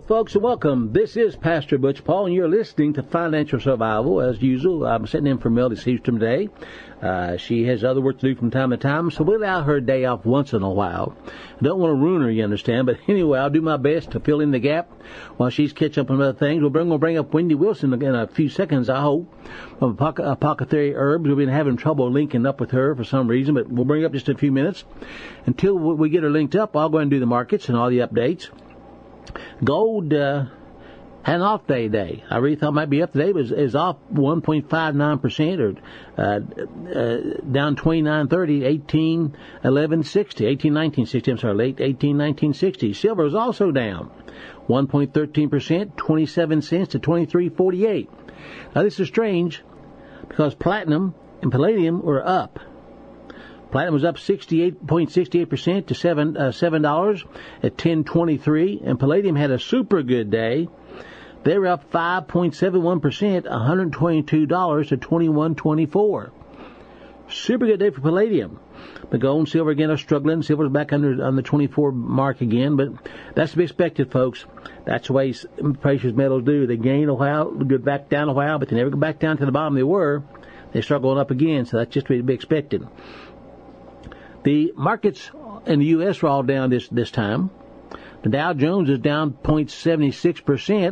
folks, and welcome. This is Pastor Butch Paul, and you're listening to Financial Survival. As usual, I'm sitting in for Melody Seastrom today. She has other work to do from time to time, so we'll allow her a day off once in a while. I don't want to ruin her, you understand, but anyway, I'll do my best to fill in the gap while she's catching up on other things. We'll bring up Wendy Wilson in a few seconds, I hope, from Apothecary Herbs. We've been having trouble linking up with her for some reason, but we'll bring up just a few minutes. Until we get her linked up, I'll go and do the markets and all the updates. Gold had an off day today. I really thought it might be up today, but is off 1.59%, or down 29.30, 18.1960. I'm sorry, late 18.1960. Silver is also down 1.13%, 27 cents to 23.48. Now this is strange because platinum and palladium were up. Platinum was up 68.68% to $7 at 10.23, and palladium had a super good day. They were up 5.71%, $122 to 21.24. Super good day for palladium. But gold and silver again are struggling. Silver's back on the 24 mark again, but that's to be expected, folks. That's the way precious metals do. They gain a while, go back down a while, but they never go back down to the bottom they were. They start going up again, so that's just to be expected. The markets in the U.S. are all down this time. The Dow Jones is down 0.76%,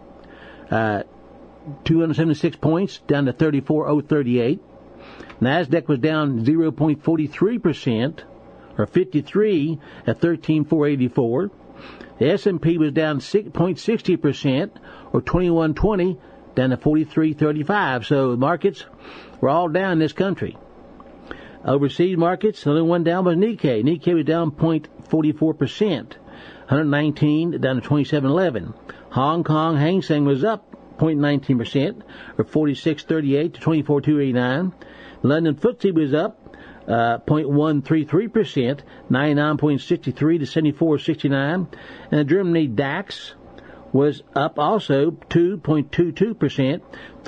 276 points, down to 34,038. NASDAQ was down 0.43%, or 53 at 13,484. The S&P was down 0.60%, or 2120, down to 43.35. So the markets were all down in this country. Overseas markets, the only one down was Nikkei. Nikkei was down 0.44%, 119 down to 27.11. Hong Kong Hang Seng was up 0.19%, or 46.38 to 24.289. London FTSE was up 0.133%, 99.63 to 74.69. And the Germany DAX was up also 2.22%,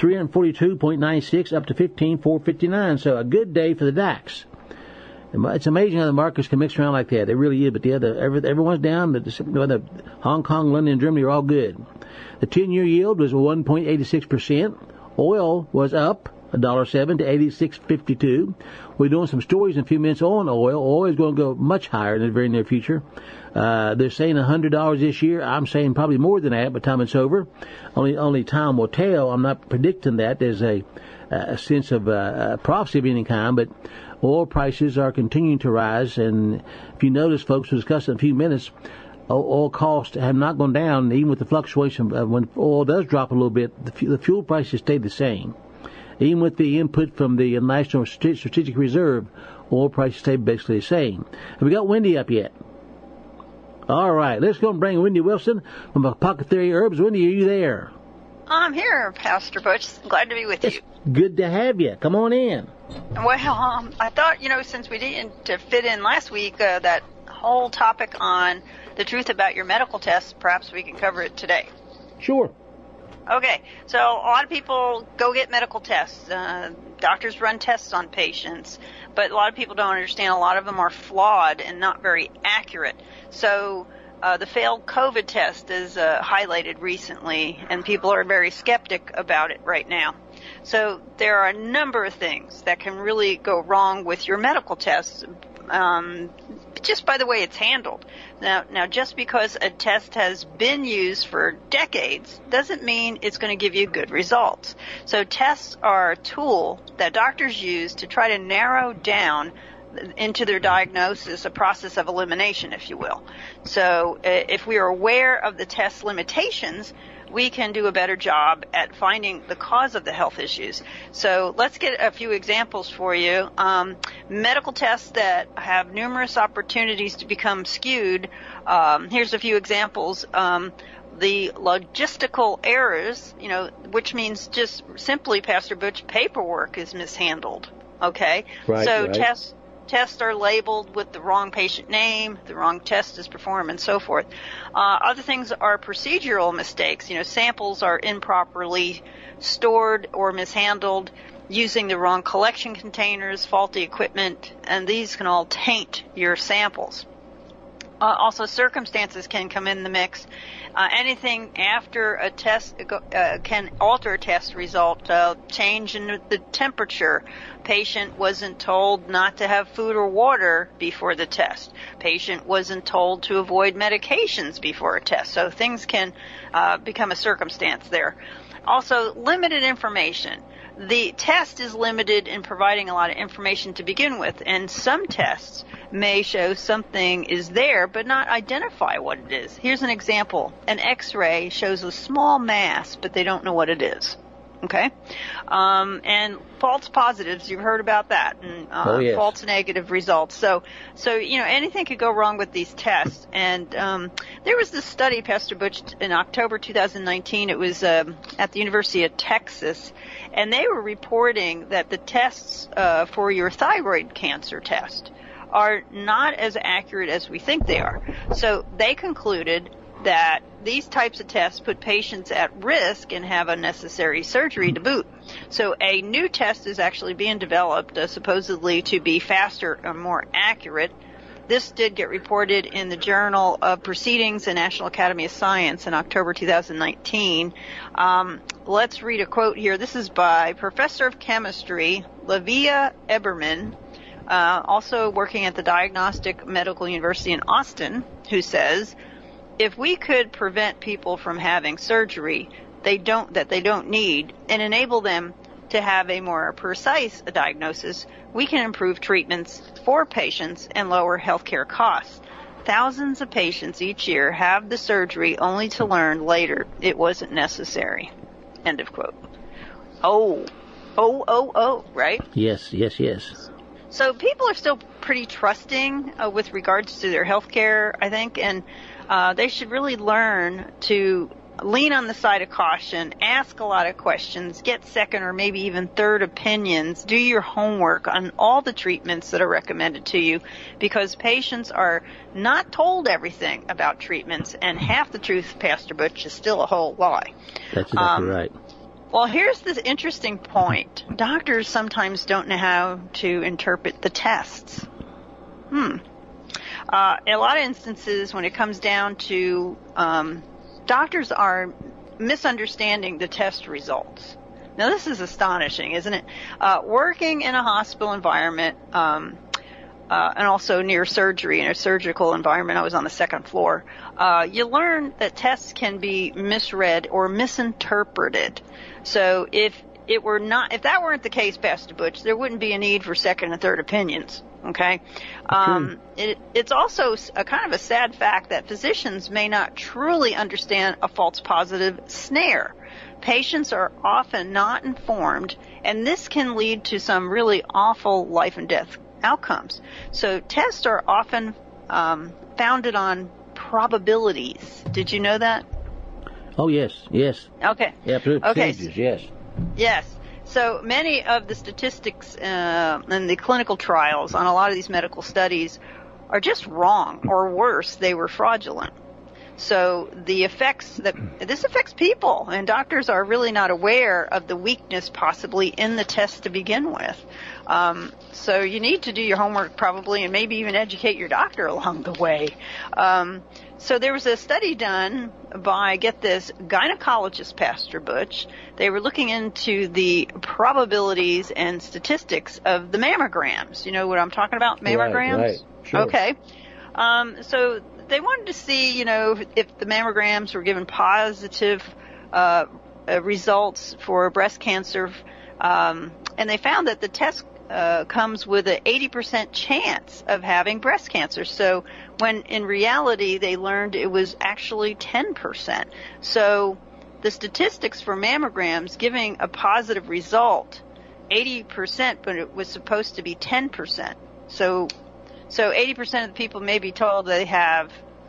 342.96 up to 15,459. So a good day for the DAX. It's amazing how the markets can mix around like that. They really is. But everyone's down. The Hong Kong, London, and Germany are all good. The 10-year yield was 1.86%. Oil was up $1.07 to 86.52. We're doing some stories in a few minutes on oil. Oil is going to go much higher in the very near future. They're saying $100 this year. I'm saying probably more than that by the time it's over. Only time will tell. I'm not predicting that. There's a sense of prophecy of any kind, but oil prices are continuing to rise. And if you notice, folks, we'll discuss in a few minutes, oil costs have not gone down, even with the fluctuation. When oil does drop a little bit, the fuel prices stay the same. Even with the input from the National Strategic Reserve, oil prices stay basically the same. Have we got Wendy up yet? All right, let's go and bring Wendy Wilson from Apothecary Herbs. Wendy, are you there? I'm here, Pastor Butch. Glad to be with you. It's good to have you. Come on in. Well, I thought, since we didn't fit in last week, that whole topic on the truth about your medical tests, perhaps we can cover it today. Sure. Okay, so a lot of people go get medical tests. Doctors run tests on patients, but a lot of people don't understand a lot of them are flawed and not very accurate. So the failed COVID test is highlighted recently, and people are very skeptic about it right now. So there are a number of things that can really go wrong with your medical tests, just by the way it's handled. Now, just because a test has been used for decades doesn't mean it's going to give you good results. So tests are a tool that doctors use to try to narrow down into their diagnosis, a process of elimination, if you will. So if we are aware of the test limitations, we can do a better job at finding the cause of the health issues. So let's get a few examples for you. Medical tests that have numerous opportunities to become skewed. Here's a few examples. The logistical errors, which means just simply, Pastor Butch, paperwork is mishandled. Okay? Right, so right. Tests are labeled with the wrong patient name, the wrong test is performed, and so forth. Other things are procedural mistakes. Samples are improperly stored or mishandled, using the wrong collection containers, faulty equipment, and these can all taint your samples. Also, circumstances can come in the mix. Anything after a test can alter a test result. Change in the temperature. Patient wasn't told not to have food or water before the test. Patient wasn't told to avoid medications before a test. So things can become a circumstance there. Also, limited information. The test is limited in providing a lot of information to begin with, and some tests may show something is there but not identify what it is. Here's an example. An X-ray shows a small mass, but they don't know what it is. Okay? And false positives, you've heard about that, and yes. False negative results. So anything could go wrong with these tests. And there was this study, Pastor Butch, in October 2019. It was at the University of Texas, and they were reporting that the tests for your thyroid cancer test are not as accurate as we think they are. So they concluded that these types of tests put patients at risk and have unnecessary surgery to boot. So a new test is actually being developed, supposedly to be faster and more accurate. This did get reported in the Journal of Proceedings and National Academy of Science in October 2019. Let's read a quote here. This is by Professor of Chemistry, Lavia Eberman, also working at the Diagnostic Medical University in Austin, who says, if we could prevent people from having surgery that they don't need and enable them to have a more precise diagnosis, we can improve treatments for patients and lower healthcare costs. Thousands of patients each year have the surgery only to learn later it wasn't necessary. End of quote. Oh, right? Yes. So people are still pretty trusting with regards to their health care, I think, and they should really learn to lean on the side of caution, ask a lot of questions, get second or maybe even third opinions, do your homework on all the treatments that are recommended to you, because patients are not told everything about treatments, and half the truth, Pastor Butch, is still a whole lie. That's exactly right. Well, here's this interesting point. Doctors sometimes don't know how to interpret the tests. In a lot of instances, when it comes down to doctors are misunderstanding the test results. Now, this is astonishing, isn't it? Working in a hospital environment and also near surgery, in a surgical environment, I was on the second floor, you learn that tests can be misread or misinterpreted. So if that weren't the case, Pastor Butch, there wouldn't be a need for second and third opinions. Okay. It's also a kind of a sad fact that physicians may not truly understand a false positive snare. Patients are often not informed, and this can lead to some really awful life and death outcomes. So tests are often founded on probabilities. Did you know that? Oh, yes. Okay. Yeah, procedures, yes. Yes. So many of the statistics and the clinical trials on a lot of these medical studies are just wrong, or worse, they were fraudulent. So this affects people, and doctors are really not aware of the weakness possibly in the test to begin with. So you need to do your homework probably, and maybe even educate your doctor along the way. So there was a study done by, get this, gynecologist, Pastor Butch. They were looking into the probabilities and statistics of the mammograms. You know what I'm talking about, mammograms? Right. Sure. Okay. So they wanted to see, if the mammograms were given positive results for breast cancer, and they found that the test comes with an 80% chance of having breast cancer. So when in reality they learned it was actually 10%. So the statistics for mammograms giving a positive result, 80%, but it was supposed to be 10%. So 80% of the people may be told they have,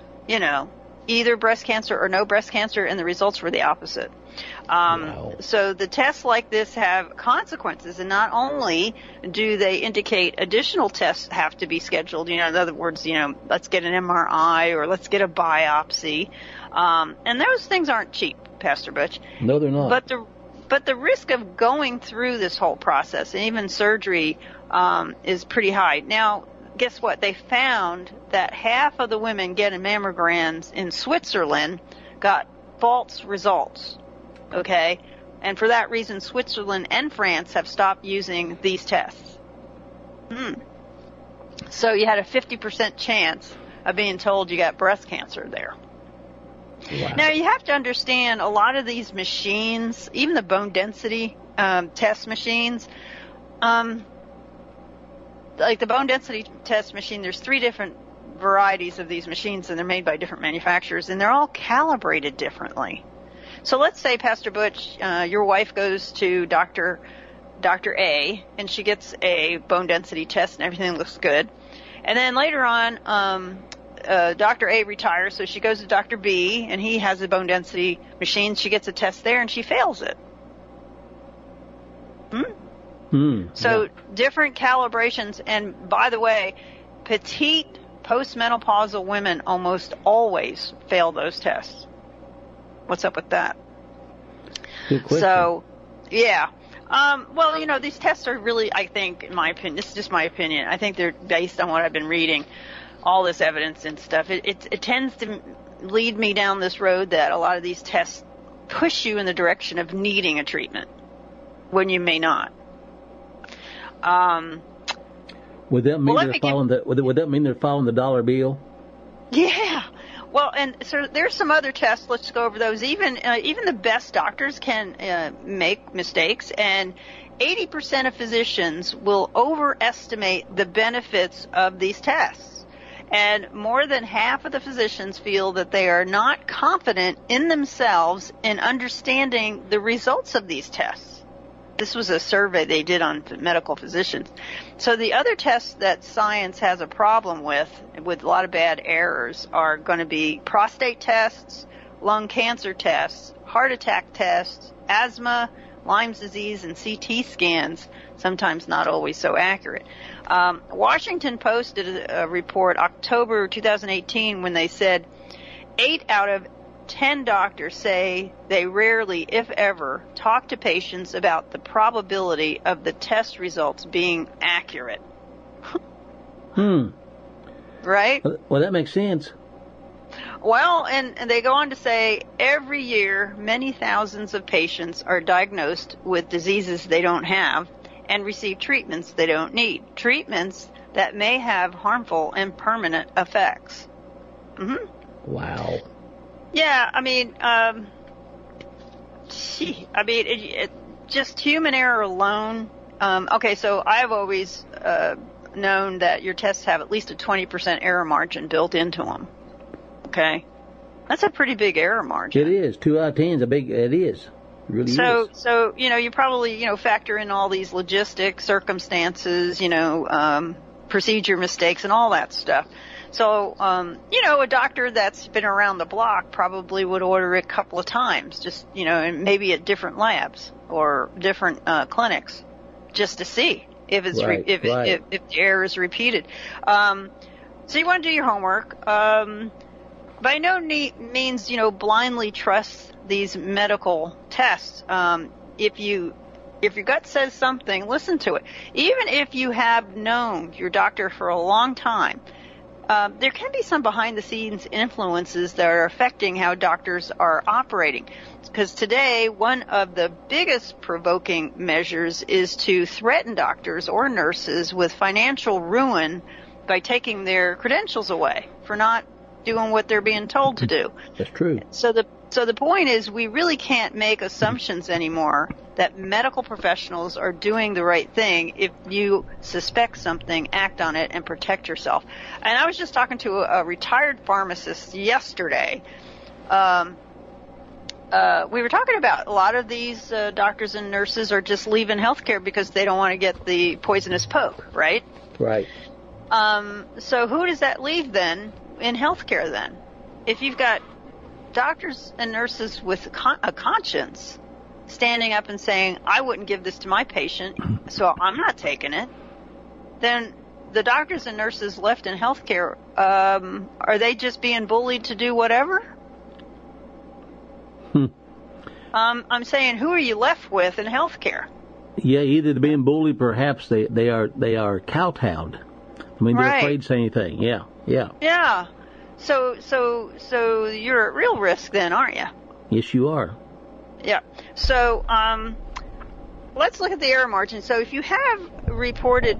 either breast cancer or no breast cancer, and the results were the opposite. Wow. So the tests like this have consequences, and not only do they indicate additional tests have to be scheduled, in other words, let's get an MRI or let's get a biopsy, and those things aren't cheap, Pastor Butch. No, they're not. But the risk of going through this whole process, and even surgery, is pretty high. Now, guess what? They found that half of the women getting mammograms in Switzerland got false results. Okay? And for that reason, Switzerland and France have stopped using these tests. So you had a 50% chance of being told you got breast cancer there. Wow. Now, you have to understand a lot of these machines, even the bone density test machines, like the bone density test machine, there's 3 different varieties of these machines, and they're made by different manufacturers, and they're all calibrated differently. So let's say, Pastor Butch, your wife goes to Dr. A, and she gets a bone density test, and everything looks good. And then later on, Dr. A retires, so she goes to Dr. B, and he has a bone density machine. She gets a test there, and she fails it. So different calibrations. And by the way, petite postmenopausal women almost always fail those tests. What's up with that? Good question. So, yeah. Well, you know, these tests are really, I think, in my opinion, this is just my opinion, I think they're based on what I've been reading, all this evidence and stuff. It tends to lead me down this road that a lot of these tests push you in the direction of needing a treatment when you may not. Would that mean would that mean they're following the dollar bill? Yeah. Well, and so there's some other tests. Let's go over those. Even the best doctors can make mistakes, and 80% of physicians will overestimate the benefits of these tests. And more than half of the physicians feel that they are not confident in themselves in understanding the results of these tests. This was a survey they did on medical physicians. So the other tests that science has a problem with a lot of bad errors, are going to be prostate tests, lung cancer tests, heart attack tests, asthma, Lyme's disease, and CT scans, sometimes not always so accurate. Washington Post did a report October 2018 when they said 8 out of 10 doctors say they rarely, if ever, talk to patients about the probability of the test results being accurate. Right? Well, that makes sense. Well, and they go on to say every year many thousands of patients are diagnosed with diseases they don't have and receive treatments they don't need. Treatments that may have harmful and permanent effects. Wow. Yeah, I mean, just human error alone. Okay, so I've always known that your tests have at least a 20% error margin built into them. Okay, that's a pretty big error margin. It is. 2 out of 10 is a big. It is. It really is. So you probably factor in all these logistic circumstances, procedure mistakes and all that stuff. So, a doctor that's been around the block probably would order it a couple of times, just, and maybe at different labs or different clinics, just to see if it's if the error is repeated. So you want to do your homework. By no means, blindly trust these medical tests. If your gut says something, listen to it. Even if you have known your doctor for a long time, there can be some behind-the-scenes influences that are affecting how doctors are operating. Because today, one of the biggest provoking measures is to threaten doctors or nurses with financial ruin by taking their credentials away for not doing what they're being told to do. That's true. So the point is, we really can't make assumptions anymore that medical professionals are doing the right thing. If you suspect something, act on it and protect yourself. And I was just talking to a retired pharmacist yesterday. We were talking about a lot of these doctors and nurses are just leaving healthcare because they don't want to get the poisonous poke, right? Right. So who does that leave then in healthcare then? If you've got doctors and nurses with a conscience standing up and saying, I wouldn't give this to my patient, so I'm not taking it, then the doctors and nurses left in healthcare, are they just being bullied to do whatever? I'm saying, who are you left with in healthcare? Yeah, either they're being bullied, perhaps they are kowtowed. I mean, they're Right. afraid to say anything. Yeah. Yeah. So you're at real risk then, aren't you? Yes, you are. Yeah. So let's look at the error margin. So if you have reported,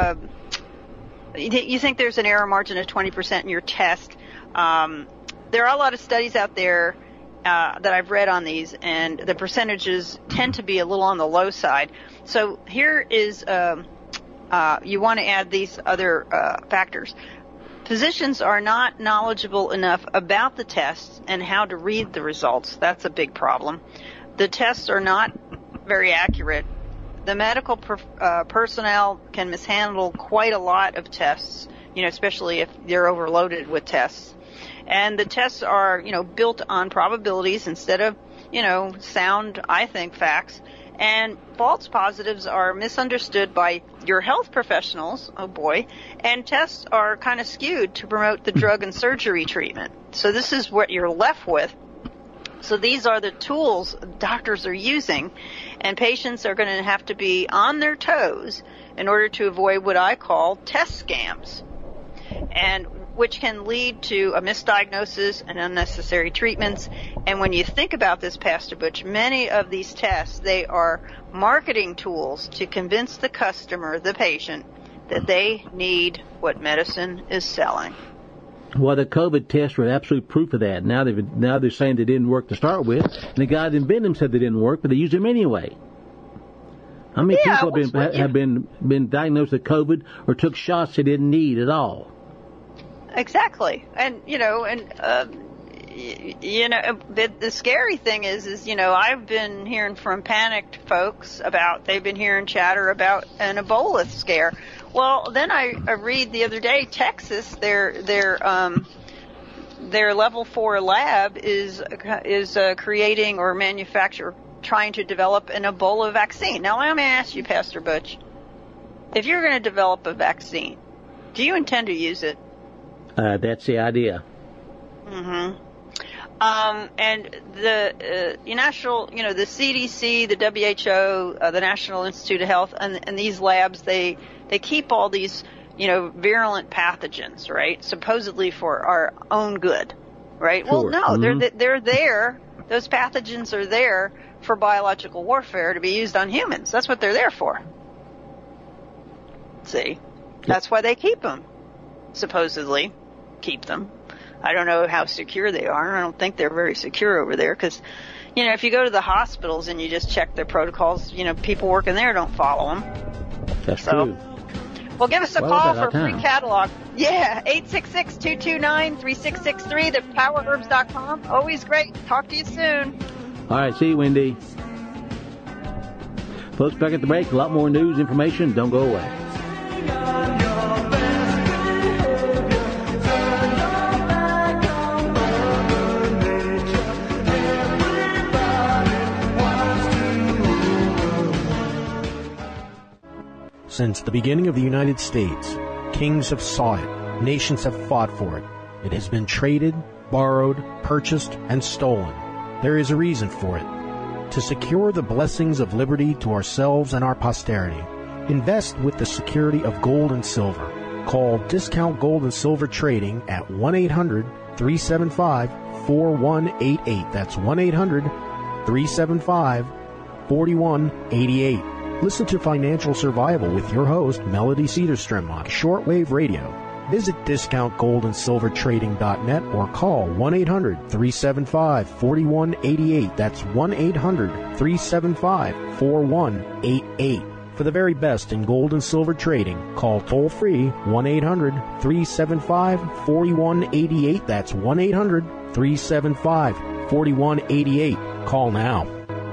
you think there's an error margin of 20% in your test, there are a lot of studies out there that I've read on these, and the percentages tend to be a little on the low side. So here is, you want to add these other factors. Physicians are not knowledgeable enough about the tests and how to read the results. That's a big problem. The tests are not very accurate. The medical personnel can mishandle quite a lot of tests, especially if they're overloaded with tests. And the tests are, built on probabilities instead of, sound, I think, facts. And false positives are misunderstood by your health professionals, oh boy, and tests are kind of skewed to promote the drug and surgery treatment. So this is what you're left with. So these are the tools doctors are using, and patients are going to have to be on their toes in order to avoid what I call test scams, and which can lead to a misdiagnosis and unnecessary treatments. And when you think about this, Pastor Butch, many of these tests, they are marketing tools to convince the customer, the patient, that they need what medicine is selling. Well, the COVID tests were absolute proof of that. Now they're saying they didn't work to start with, and the guy that invented them said they didn't work, but they used them anyway. How many people have been diagnosed with COVID or took shots they didn't need at all? Exactly. And, the scary thing is, I've been hearing from panicked folks they've been hearing chatter about an Ebola scare. Well, then I read the other day, Texas, their level 4 lab is creating or trying to develop an Ebola vaccine. Now, let me ask you, Pastor Butch, if you're going to develop a vaccine, do you intend to use it? That's the idea. Mm-hmm. And the national, the CDC, the WHO, the National Institute of Health, and these labs, they keep all these, virulent pathogens, right? Supposedly for our own good, right? Sure. Well, no, Mm-hmm. they're there. Those pathogens are there for biological warfare to be used on humans. That's what they're there for. See, that's why they keep them. Supposedly keep them. I don't know how secure they are. I don't think they're very secure over there because, if you go to the hospitals and you just check their protocols, people working there don't follow them. That's true. Well, give us a call for a free time. catalog. Yeah, 866-229-3663, thepowerherbs.com. Always great. Talk to you soon. All right, see you, Wendy. Folks, back at the break, a lot more news, information. Don't go away. Since the beginning of the United States, kings have sought it, nations have fought for it. It has been traded, borrowed, purchased, and stolen. There is a reason for it. To secure the blessings of liberty to ourselves and our posterity, invest with the security of gold and silver. Call Discount Gold and Silver Trading at 1-800-375-4188. That's 1-800-375-4188. Listen to Financial Survival with your host, Melody Cedarstrom, on shortwave radio. Visit discountgoldandsilvertrading.net or call 1-800-375-4188. That's 1-800-375-4188. For the very best in gold and silver trading, call toll-free 1-800-375-4188. That's 1-800-375-4188. Call now.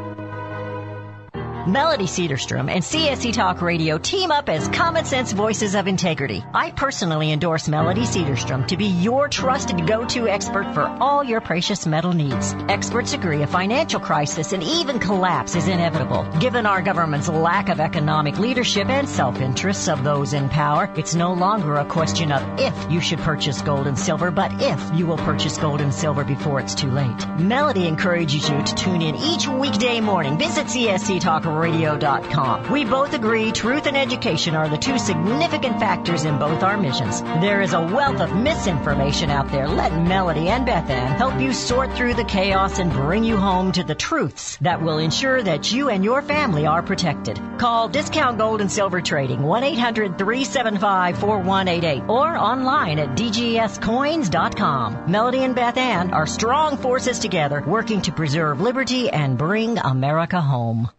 Melody Cedarstrom and CSC Talk Radio team up as Common Sense Voices of Integrity. I personally endorse Melody Cedarstrom to be your trusted go-to expert for all your precious metal needs. Experts agree a financial crisis and even collapse is inevitable. Given our government's lack of economic leadership and self-interests of those in power, it's no longer a question of if you should purchase gold and silver, but if you will purchase gold and silver before it's too late. Melody encourages you to tune in each weekday morning. Visit CSC Talk TalkRadio.com. We both agree truth and education are the two significant factors in both our missions. There is a wealth of misinformation out there. Let Melody and Beth Ann help you sort through the chaos and bring you home to the truths that will ensure that you and your family are protected. Call Discount Gold and Silver Trading 1-800-375-4188 or online at dgscoins.com. Melody and Beth Ann are strong forces together working to preserve liberty and bring America home.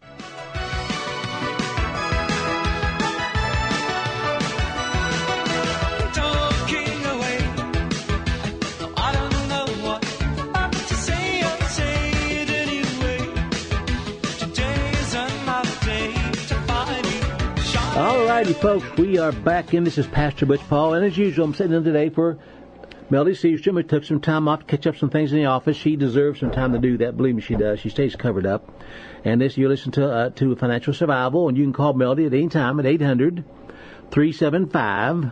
All righty, folks, we are back in. This is Pastor Butch Paul, and as usual, I'm sitting in today for Melody Seastrom, who took some time off to catch up some things in the office. She deserves some time to do that. Believe me, she does. She stays covered up. And this, you listen to Financial Survival, and you can call Melody at any time at 800-375-4188.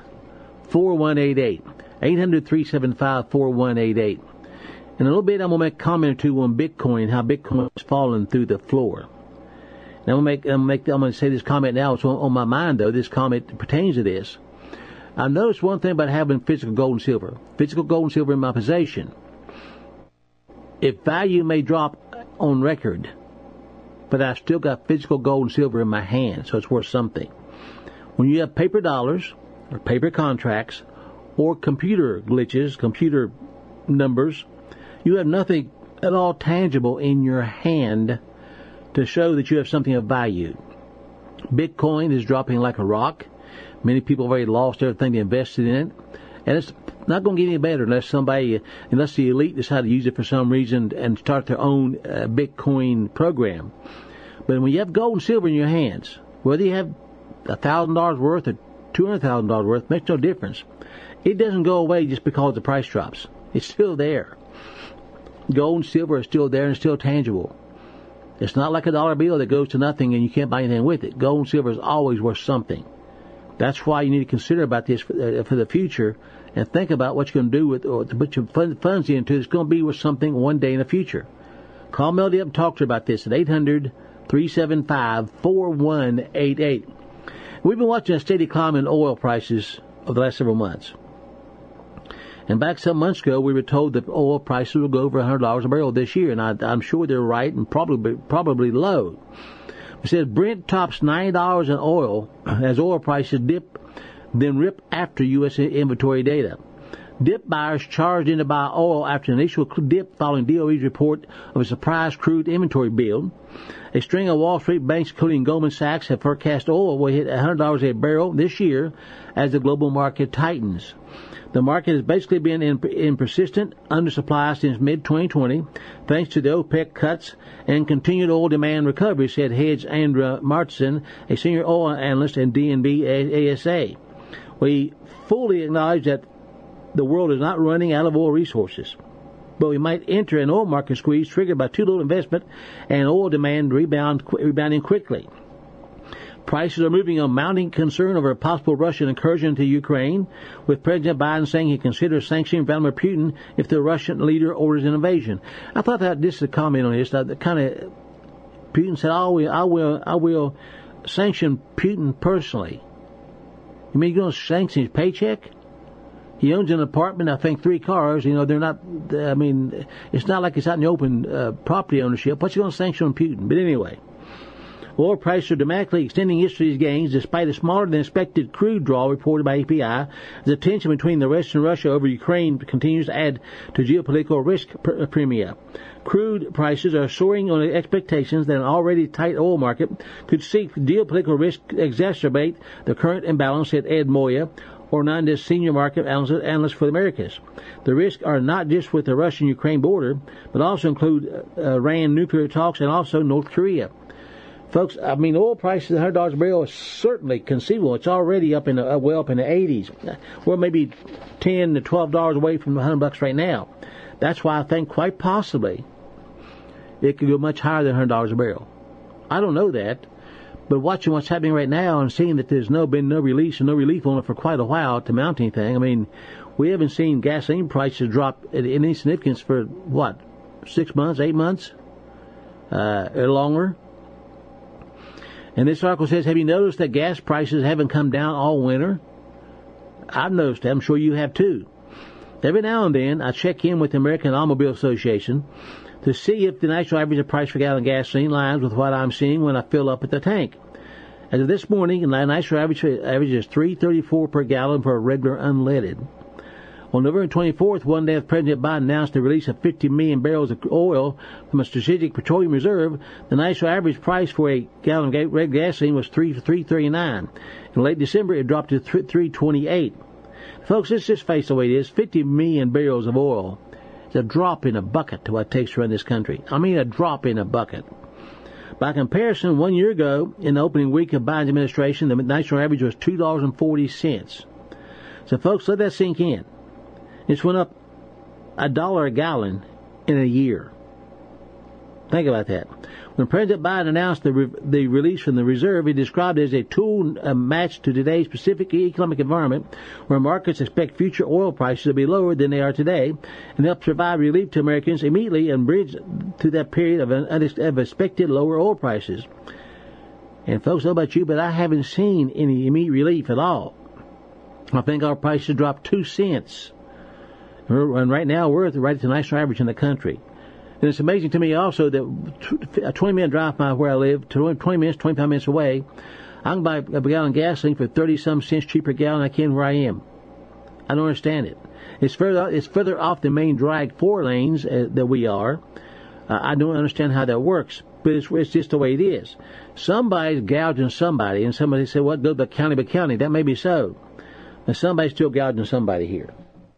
800-375-4188. In a little bit, I'm going to make a comment or two on Bitcoin, how Bitcoin is falling through the floor. Now, I'm going to say this comment now. It's on my mind, though. This comment pertains to this. I noticed one thing about having physical gold and silver. Physical gold and silver in my possession. If value may drop on record, but I still got physical gold and silver in my hand, so it's worth something. When you have paper dollars, or paper contracts, or computer glitches, computer numbers, you have nothing at all tangible in your hand to show that you have something of value. Bitcoin is dropping like a rock. Many people have already lost everything they invested in it. And it's not going to get any better unless the elite decide to use it for some reason and start their own Bitcoin program. But when you have gold and silver in your hands, whether you have $1,000 worth or $200,000 worth, makes no difference. It doesn't go away just because the price drops. It's still there. Gold and silver are still there and still tangible. It's not like a dollar bill that goes to nothing and you can't buy anything with it. Gold and silver is always worth something. That's why you need to consider about this for the future and think about what you're going to do with, or to put your funds into. It's going to be worth something one day in the future. Call Melody up and talk to her about this at 800-375-4188. We've been watching a steady climb in oil prices over the last several months. And back some months ago, we were told that oil prices will go over $100 a barrel this year, and I'm sure they're right and probably low. It says Brent tops $90 in oil as oil prices dip, then rip after U.S. inventory data. Dip buyers charged in to buy oil after an initial dip following DOE's report of a surprise crude inventory build. A string of Wall Street banks, including Goldman Sachs, have forecast oil will hit $100 a barrel this year as the global market tightens. The market has basically been in persistent undersupply since mid-2020, thanks to the OPEC cuts and continued oil demand recovery, said Hedge Andra Martson, a senior oil analyst in DNB ASA. We fully acknowledge that the world is not running out of oil resources, but we might enter an oil market squeeze triggered by too little investment and oil demand rebounding quickly. Prices are moving on mounting concern over a possible Russian incursion into Ukraine, with President Biden saying he considers sanctioning Vladimir Putin if the Russian leader orders an invasion. I thought that this is a comment on this. Putin said, I will sanction Putin personally. You mean you're going to sanction his paycheck? He owns an apartment, I think 3 cars. They're not, it's not like it's out in the open property ownership. What's he going to sanction on Putin? But anyway. Oil prices are dramatically extending yesterday's gains despite a smaller-than-expected crude draw reported by API. The tension between the West and Russia over Ukraine continues to add to geopolitical risk premia. Crude prices are soaring on expectations that an already tight oil market could see geopolitical risk exacerbate the current imbalance, said Ed Moya, Orlando's senior market analyst for the Americas. The risks are not just with the Russian-Ukraine border, but also include Iran nuclear talks and also North Korea. Folks, oil prices at $100 a barrel is certainly conceivable. It's already up in the 80s. We're maybe $10 to $12 away from $100 right now. That's why I think quite possibly it could go much higher than $100 a barrel. I don't know that, but watching what's happening right now and seeing that there's been no release and no relief on it for quite a while to mount anything. We haven't seen gasoline prices drop in any significance for 6 months, 8 months, or longer. And this article says, have you noticed that gas prices haven't come down all winter? I've noticed that. I'm sure you have too. Every now and then, I check in with the American Automobile Association to see if the national average price per gallon of gasoline lines with what I'm seeing when I fill up at the tank. As of this morning, the national average is $3.34 per gallon for a regular unleaded. On November 24th, one day after President Biden announced the release of 50 million barrels of oil from a strategic petroleum reserve, the national average price for a gallon of regular gasoline was $3.39. In late December, it dropped to $3.28. Folks, let's just face the way it is. 50 million barrels of oil is a drop in a bucket to what it takes to run this country. I mean, a drop in a bucket. By comparison, 1 year ago, in the opening week of Biden's administration, the national average was $2.40. So, folks, let that sink in. It's went up $1 a gallon in a year. Think about that. When President Biden announced the release from the reserve, he described it as a tool matched to today's specific economic environment, where markets expect future oil prices to be lower than they are today, and help provide relief to Americans immediately and bridge to that period of expected lower oil prices. And folks, I don't know about you, but I haven't seen any immediate relief at all. I think our prices dropped 2 cents. And right now, we're right at the national average in the country. And it's amazing to me also that a 20-minute drive from where I live, 20 minutes, 25 minutes away, I can buy a gallon of gasoline for 30-some cents cheaper a gallon than I can where I am. I don't understand it. It's further off the main drag 4 lanes that we are. I don't understand how that works, but it's just the way it is. Somebody's gouging somebody, and somebody said, well, go to county by county. That may be so. And somebody's still gouging somebody here.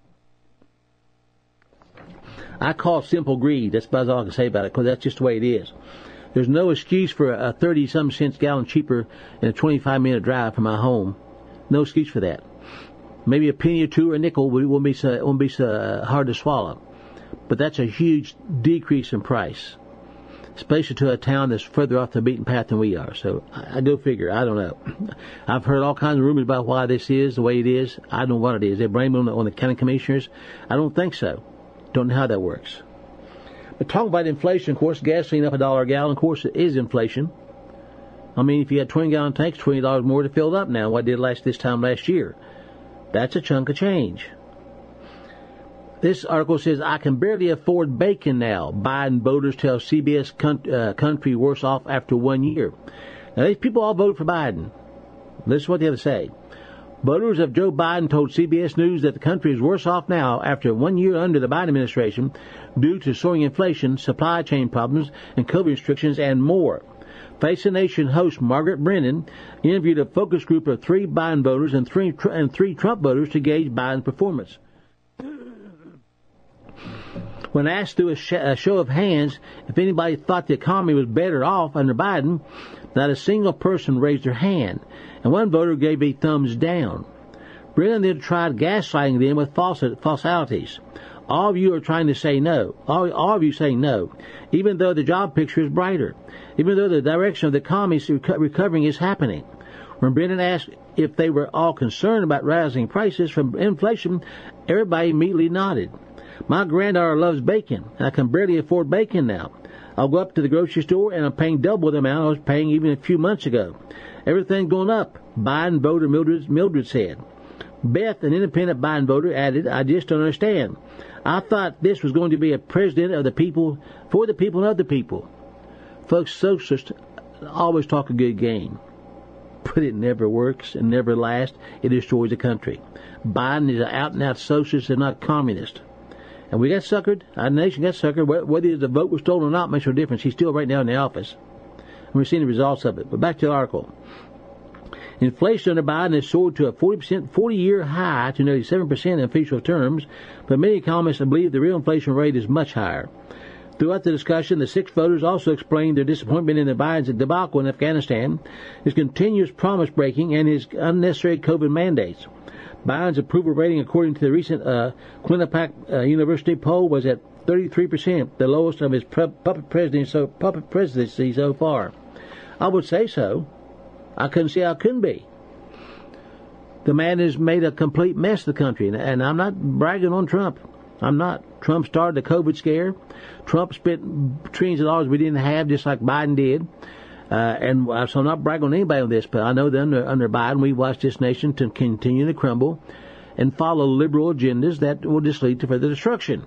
I call it simple greed. That's about all I can say about it, because that's just the way it is. There's no excuse for a 30-some cents gallon cheaper in a 25-minute drive from my home. No excuse for that. Maybe a penny or two or a nickel won't be so hard to swallow. But that's a huge decrease in price, especially to a town that's further off the beaten path than we are. So I go figure. I don't know. I've heard all kinds of rumors about why this is the way it is. I don't know what it is. They blame it on the county commissioners. I don't think so. Don't know how that works. But talking about inflation, of course, gasoline up $1 a gallon, of course, it is inflation. I mean, if you had 20-gallon tanks, $20 more to fill it up now than what it did this time last year. That's a chunk of change. This article says, I can barely afford bacon now. Biden voters tell CBS country worse off after 1 year. Now, these people all voted for Biden. This is what they have to say. Voters of Joe Biden told CBS News that the country is worse off now after 1 year under the Biden administration due to soaring inflation, supply chain problems, and COVID restrictions, and more. Face the Nation host Margaret Brennan interviewed a focus group of 3 Biden voters and three Trump voters to gauge Biden's performance. When asked through a show of hands if anybody thought the economy was better off under Biden, not a single person raised their hand, and one voter gave a thumbs down. Brennan then tried gaslighting them with falsalities. All of you are trying to say no. All of you saying no, even though the job picture is brighter, even though the direction of the economy recovering is happening. When Brennan asked if they were all concerned about rising prices from inflation, everybody immediately nodded. My granddaughter loves bacon, and I can barely afford bacon now. I'll go up to the grocery store, and I'm paying double the amount I was paying even a few months ago. Everything's going up, Biden voter Mildred said. Beth, an independent Biden voter, added, I just don't understand. I thought this was going to be a president of the people, for the people and of the people. Folks, socialists always talk a good game, but it never works and never lasts. It destroys the country. Biden is an out-and-out socialist and not communist. And we got suckered. Our nation got suckered. Whether the vote was stolen or not makes no difference. He's still right now in the office. And we're seeing the results of it. But back to the article. Inflation under Biden has soared to a 40-year high to nearly 7% in official terms, but many economists believe the real inflation rate is much higher. Throughout the discussion, the 6 voters also explained their disappointment in the Biden's debacle in Afghanistan, his continuous promise-breaking, and his unnecessary COVID mandates. Biden's approval rating, according to the recent Quinnipiac University poll, was at 33%, the lowest of his puppet presidency so far. I would say so. I couldn't see how it couldn't be. The man has made a complete mess of the country, and I'm not bragging on Trump. I'm not. Trump started the COVID scare. Trump spent trillions of dollars we didn't have, just like Biden did. So I'm not bragging on anybody on this, but I know that under Biden, we watched this nation to continue to crumble and follow liberal agendas that will just lead to further destruction.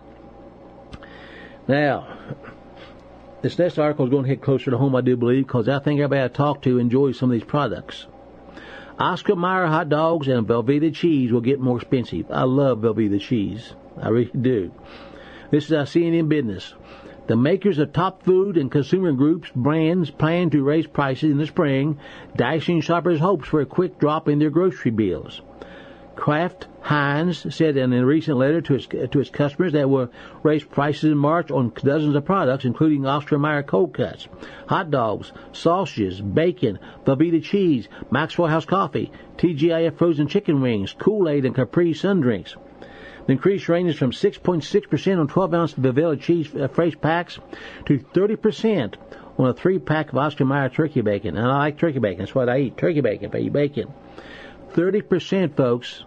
Now, this next article is going to hit closer to home, I do believe, because I think everybody I talk to enjoys some of these products. Oscar Mayer hot dogs and Velveeta cheese will get more expensive. I love Velveeta cheese. I really do. This is our CNN Business. The makers of top food and consumer groups brands plan to raise prices in the spring, dashing shoppers' hopes for a quick drop in their grocery bills. Kraft Heinz said in a recent letter to its customers that will raise prices in March on dozens of products, including Oscar Mayer cold cuts, hot dogs, sausages, bacon, Velveeta cheese, Maxwell House coffee, TGIF frozen chicken wings, Kool-Aid, and Capri Sun drinks. The increase ranges from 6.6% on 12-ounce Velveeta cheese fresh packs to 30% on a 3-pack of Oscar Mayer turkey bacon. And I like turkey bacon. That's what I eat. Turkey bacon. If I eat bacon. 30%, folks.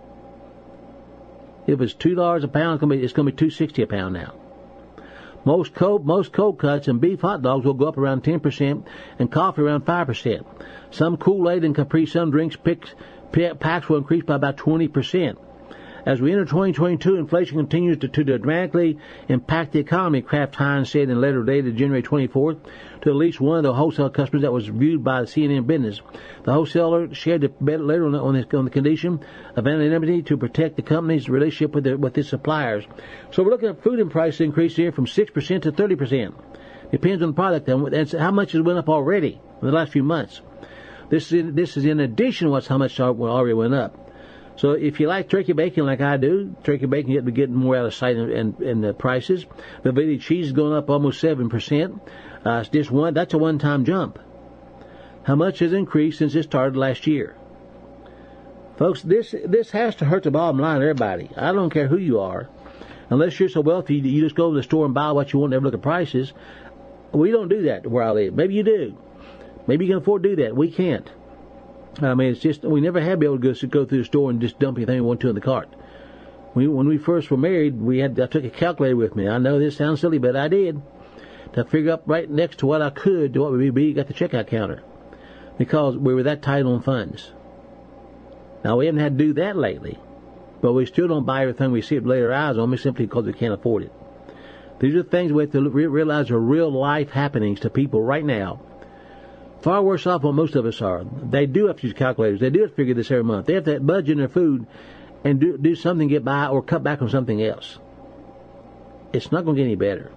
If it's $2 a pound, it's going to be $2.60 a pound now. Most cold cuts and beef hot dogs will go up around 10% and coffee around 5%. Some Kool-Aid and Capri Sun drinks packs will increase by about 20%. As we enter 2022, inflation continues to dramatically impact the economy, Kraft Heinz said in a letter dated January 24th to at least one of the wholesale customers that was reviewed by the CNN Business. The wholesaler shared the letter on the condition of anonymity to protect the company's relationship with its suppliers. So we're looking at food and price increase here from 6% to 30%. Depends on the product. That's how much has went up already in the last few months. This is in addition to how much already went up. So if you like turkey bacon like I do, turkey bacon you'll be getting more out of sight and the prices. The Velveeta cheese is going up almost 7%. That's a one-time jump. How much has increased since it started last year? Folks, this has to hurt the bottom line of everybody. I don't care who you are. Unless you're so wealthy that you just go to the store and buy what you want and never look at prices. We don't do that where I live. Maybe you do. Maybe you can afford to do that. We can't. I mean, it's just, we never have been able to go through the store and just dump anything we want to in the cart. When we first were married, I took a calculator with me. I know this sounds silly, but I did. To figure up right next to what I could to what would be at the checkout counter. Because we were that tight on funds. Now, we haven't had to do that lately. But we still don't buy everything we see with later eyes on, simply because we can't afford it. These are things we have to realize are real life happenings to people right now. Far worse off than most of us are. They do have to use calculators. They do have to figure this every month. They have to budget in their food and do something, get by, or cut back on something else. It's not going to get any better.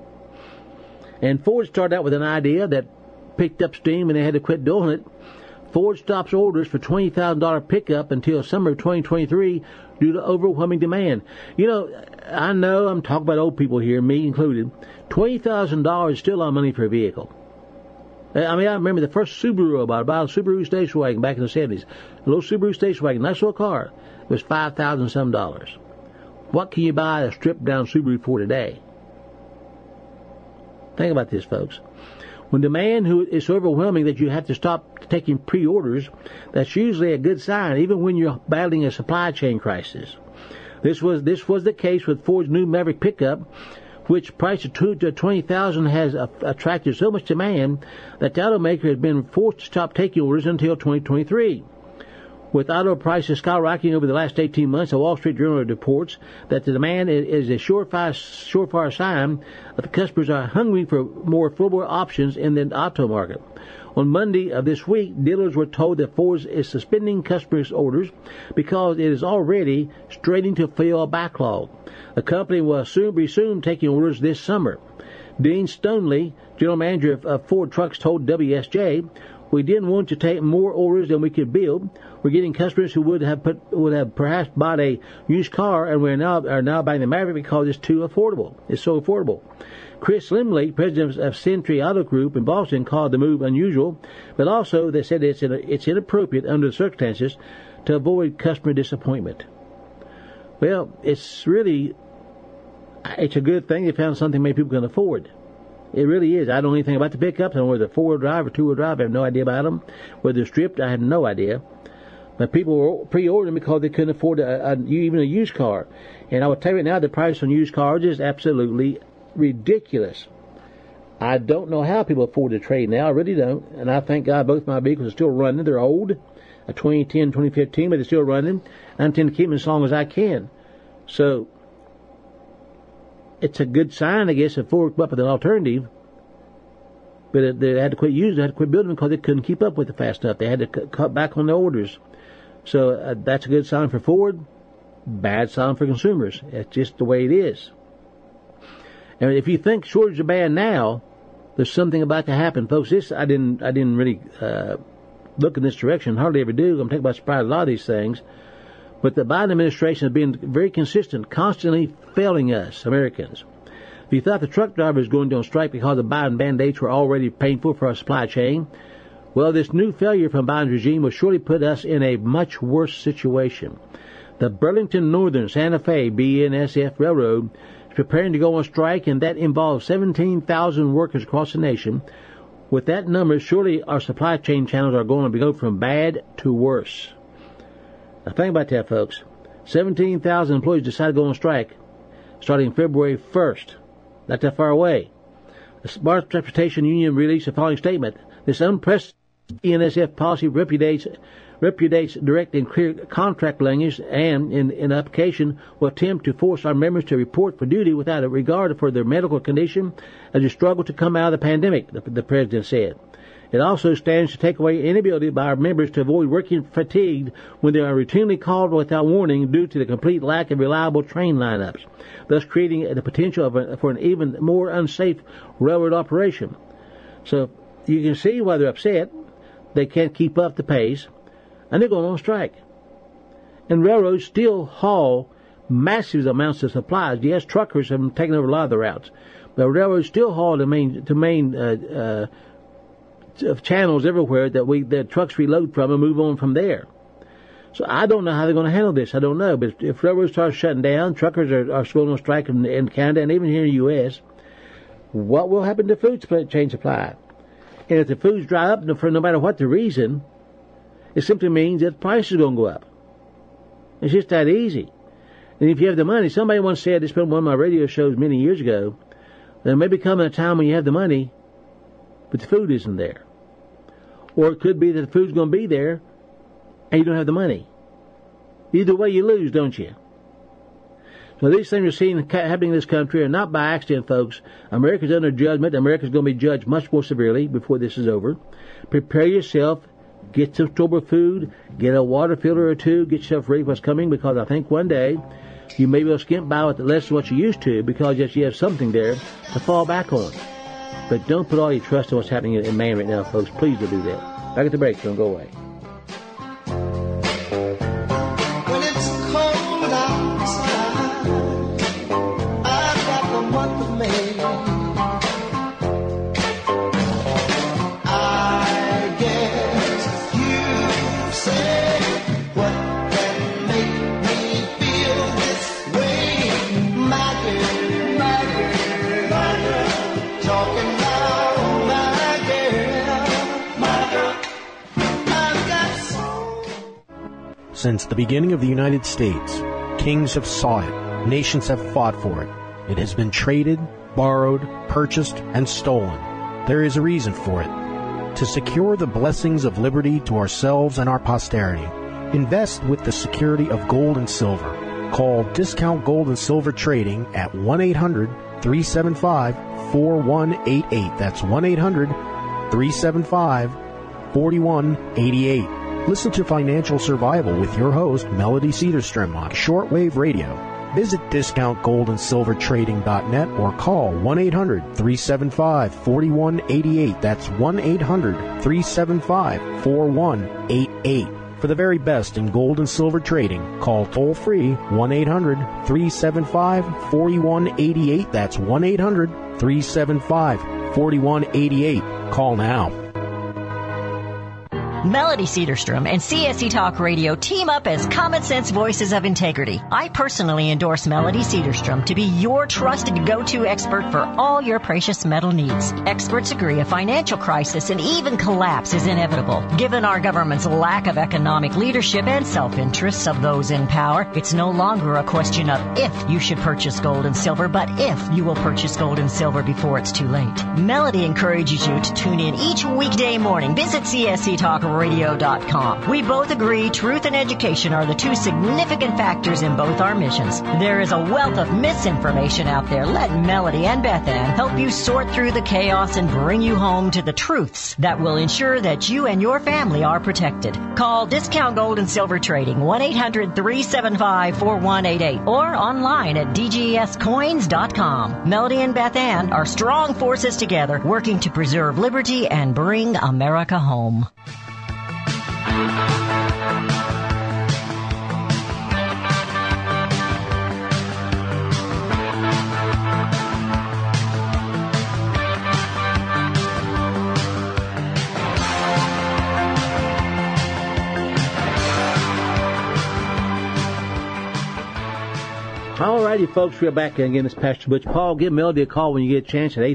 And Ford started out with an idea that picked up steam and they had to quit doing it. Ford stops orders for $20,000 pickup until summer of 2023 due to overwhelming demand. You know, I know I'm talking about old people here, me included. $20,000 is still a lot of money for a vehicle. I mean, I remember the first Subaru I bought a Subaru station wagon back in the 70s. A little Subaru station wagon, nice little car. It was $5,000 some dollars. What can you buy a stripped down Subaru for today? Think about this, folks. When demand is so overwhelming that you have to stop taking pre-orders, that's usually a good sign, even when you're battling a supply chain crisis. This was the case with Ford's new Maverick pickup, which priced at $20,000 has attracted so much demand that the automaker has been forced to stop taking orders until 2023. With auto prices skyrocketing over the last 18 months, the Wall Street Journal reports that the demand is a surefire sign that the customers are hungry for more affordable options in the auto market. On Monday of this week, dealers were told that Ford is suspending customers' orders because it is already straining to fill a backlog. The company will soon resume taking orders this summer. Dean Stoneley, general manager of Ford Trucks, told WSJ, "We didn't want to take more orders than we could build. We're getting customers who would have perhaps bought a used car, and are now buying the Maverick because it's too affordable. It's so affordable." Chris Limley, president of Century Auto Group in Boston, called the move unusual, but also they said it's inappropriate under the circumstances to avoid customer disappointment. Well, it's a good thing they found something many people can afford. It really is. I don't know anything about the pickups. I don't know whether they're four-wheel drive or two-wheel drive. I have no idea about them. Whether they're stripped, I have no idea. But people were pre-ordering because they couldn't afford even a used car. And I will tell you right now, the price on used cars is absolutely ridiculous. I don't know how people afford to trade now. I really don't. And I thank God both my vehicles are still running. They're old, 2010, 2015, but they're still running. I intend to keep them as long as I can. So it's a good sign, I guess, if Ford come up with an alternative. But they had to quit using it, had to quit building them because they couldn't keep up with it fast enough. They had to cut back on their orders. So that's a good sign for Ford, bad sign for consumers. It's just the way it is. And if you think shortages are bad now, there's something about to happen, folks. This I didn't really look in this direction. Hardly ever do. I'm taken by surprise a lot of these things. But the Biden administration has been very consistent, constantly failing us, Americans. If you thought the truck drivers were going on strike because the Biden mandates were already painful for our supply chain, well, this new failure from Biden's regime will surely put us in a much worse situation. The Burlington Northern Santa Fe BNSF Railroad is preparing to go on strike, and that involves 17,000 workers across the nation. With that number, surely our supply chain channels are going to go from bad to worse. Now think about that, folks. 17,000 employees decided to go on strike starting February 1st. Not that far away. The Smart Transportation Union released the following statement. This unprecedented BNSF policy repudiates direct and clear contract language and, in application, will attempt to force our members to report for duty without a regard for their medical condition as we struggle to come out of the pandemic, the president said. It also stands to take away any ability by our members to avoid working fatigued when they are routinely called without warning due to the complete lack of reliable train lineups, thus creating the potential for an even more unsafe railroad operation. So you can see why they're upset. They can't keep up the pace, and they're going on strike. And railroads still haul massive amounts of supplies. Yes, truckers have taken over a lot of the routes, but railroads still haul the main channels everywhere that the trucks reload from and move on from there. So I don't know how they're going to handle this. I don't know. But if railroads start shutting down, truckers are going on strike in Canada and even here in the U.S., what will happen to food chain supply? And if the foods dry up, no matter what the reason, it simply means that the price is going to go up. It's just that easy. And if you have the money, somebody once said, this been one of my radio shows many years ago, there may become a time when you have the money, but the food isn't there. Or it could be that the food's going to be there, and you don't have the money. Either way, you lose, don't you? So these things we're seeing happening in this country are not by accident, folks. America's under judgment. America's going to be judged much more severely before this is over. Prepare yourself. Get some store food. Get a water filter or two. Get yourself ready for what's coming, because I think one day you may be able to skimp by with less than what you used to, because you have something there to fall back on. But don't put all your trust in what's happening in man right now, folks. Please don't do that. Back at the break. Don't go away. When it's cold outside, I've got the month of May. I guess you say what can make me feel this way, my girl, my girl, my girl, talking about my girl, my girl. I've got so. Since the beginning of the United States, kings have sought it, nations have fought for it. It has been traded, borrowed, purchased, and stolen. There is a reason for it. To secure the blessings of liberty to ourselves and our posterity, invest with the security of gold and silver. Call Discount Gold and Silver Trading at 1-800-375-4188. That's 1-800-375-4188. Listen to Financial Survival with your host, Melody Cedarstrom, on shortwave radio. Visit discountgoldandsilvertrading.net or call 1-800-375-4188. That's 1-800-375-4188. For the very best in gold and silver trading, call toll-free 1-800-375-4188. That's 1-800-375-4188. Call now. Melody Cedarstrom and CSE Talk Radio team up as common sense voices of integrity. I personally endorse Melody Cedarstrom to be your trusted go-to expert for all your precious metal needs. Experts agree a financial crisis and even collapse is inevitable. Given our government's lack of economic leadership and self-interests of those in power, it's no longer a question of if you should purchase gold and silver, but if you will purchase gold and silver before it's too late. Melody encourages you to tune in each weekday morning. Visit CSCTalkRadio.com. We both agree truth and education are the two significant factors in both our missions. There is a wealth of misinformation out there. Let Melody and Beth Ann help you sort through the chaos and bring you home to the truths that will ensure that you and your family are protected. Call Discount Gold and Silver Trading 1-800-375-4188 or online at DGScoins.com. Melody and Beth Ann are strong forces together working to preserve liberty and bring America home. All righty, folks, we're back again. It's Pastor Butch Paul. Give Melody a call when you get a chance at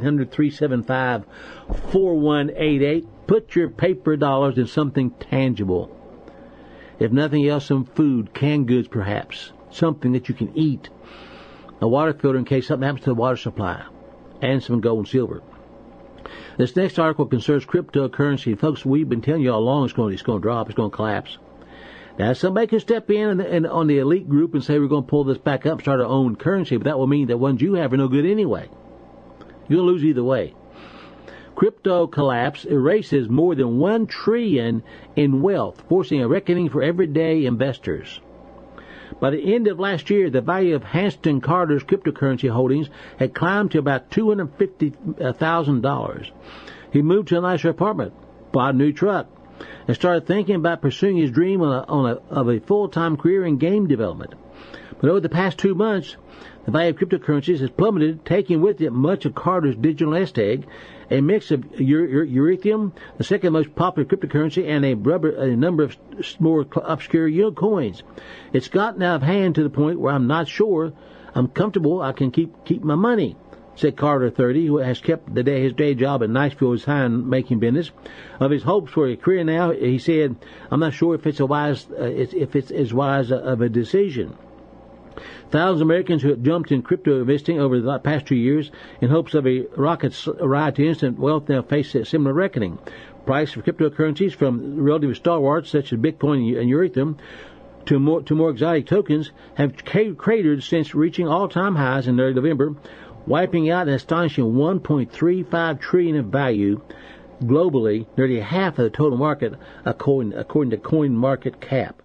800-375-4188. Put your paper dollars in something tangible. If nothing else, some food, canned goods perhaps, something that you can eat, a water filter in case something happens to the water supply, and some gold and silver. This next article concerns cryptocurrency. Folks, we've been telling you all along it's going to drop, it's going to collapse. Now, somebody can step in and on the elite group and say we're going to pull this back up and start our own currency, but that will mean that ones you have are no good anyway. You'll lose either way. Crypto collapse erases more than $1 trillion in wealth, forcing a reckoning for everyday investors. By the end of last year, the value of Hanston Carter's cryptocurrency holdings had climbed to about $250,000. He moved to a nicer apartment, bought a new truck, and started thinking about pursuing his dream of a full-time career in game development. But over the past 2 months, the value of cryptocurrencies has plummeted, taking with it much of Carter's digital nest egg, a mix of Ethereum, the second most popular cryptocurrency, and a number of more obscure yield coins. It's gotten out of hand to the point where I'm not sure I'm comfortable I can keep my money, said Carter, 30, who has kept his day job at Niceville, his high-making business. Of his hopes for a career now, he said, "I'm not sure if it's as wise of a decision." Thousands of Americans who have jumped in crypto investing over the past 2 years in hopes of a rocket ride to instant wealth now face a similar reckoning. Price of cryptocurrencies, from relative stalwarts such as Bitcoin and Ethereum to more exotic tokens, have cratered since reaching all-time highs in early November, wiping out an astonishing $1.35 trillion in value globally, nearly half of the total market, according to CoinMarketCap.